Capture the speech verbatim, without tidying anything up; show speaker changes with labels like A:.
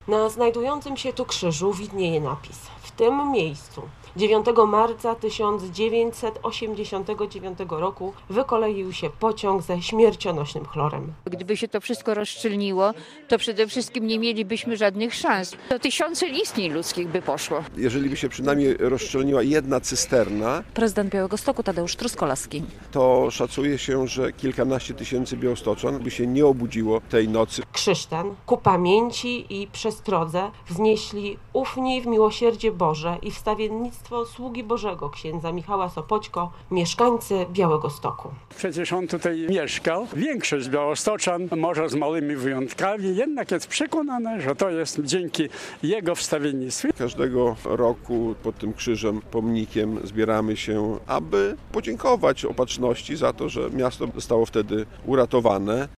A: Na znajdującym się tu krzyżu widnieje napis: w tym miejscu dziewiątego marca tysiąc dziewięćset osiemdziesiątego dziewiątego roku wykoleił się pociąg ze śmiercionośnym chlorem.
B: Gdyby się to wszystko rozszczelniło, to przede wszystkim nie mielibyśmy żadnych szans. To tysiące istnień ludzkich by poszło.
C: Jeżeli by się przynajmniej rozszczelniła jedna cysterna,
D: Prezydent Białegostoku Tadeusz Truskolaski.
C: to szacuje się, że kilkanaście tysięcy białostoczan by się nie obudziło tej nocy.
A: Krzyż ten ku pamięci i przestrodze wznieśli ufni w miłosierdzie Boże i wstawiennictwo sługi Bożego księdza Michała Sopoćko, mieszkańcy Białegostoku.
E: Przecież on tutaj mieszkał. Większość białostoczan, może z małymi wyjątkami, jednak jest przekonana, że to jest dzięki jego wstawiennictwu.
C: Każdego roku pod tym krzyżem, pomnikiem zbieramy się, aby podziękować Opatrzności za to, że miasto zostało wtedy uratowane.